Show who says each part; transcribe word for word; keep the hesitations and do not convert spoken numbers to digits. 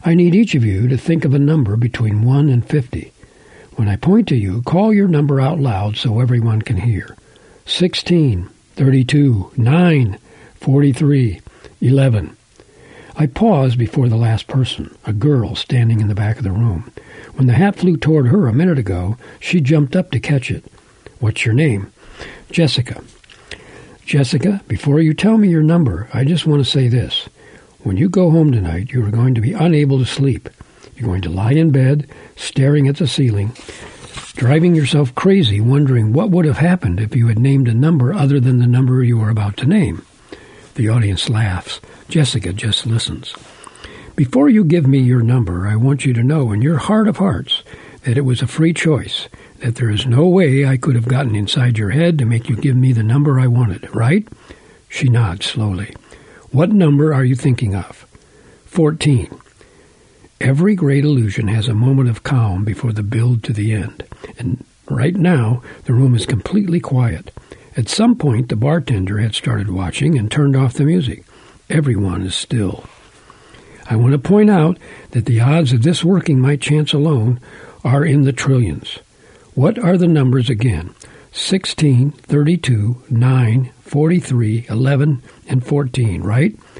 Speaker 1: I need each of you to think of a number between one and fifty. When I point to you, call your number out loud so everyone can hear. sixteen, thirty-two, nine, forty-three, eleven. I paused before the last person, a girl standing in the back of the room. When the hat flew toward her a minute ago, she jumped up to catch it. What's your name? Jessica. Jessica, before you tell me your number, I just want to say this. When you go home tonight, you are going to be unable to sleep. You're going to lie in bed, staring at the ceiling, driving yourself crazy, wondering what would have happened if you had named a number other than the number you were about to name. The audience laughs. Jessica just listens. Before you give me your number, I want you to know in your heart of hearts that it was a free choice, that there is no way I could have gotten inside your head to make you give me the number I wanted, right? She nods slowly. What number are you thinking of? Fourteen. Every great illusion has a moment of calm before the build to the end. And right now, the room is completely quiet. At some point, the bartender had started watching and turned off the music. Everyone is still. I want to point out that the odds of this working my chance alone are in the trillions. What are the numbers again? sixteen, thirty-two, nine, forty-three, eleven, and fourteen, right?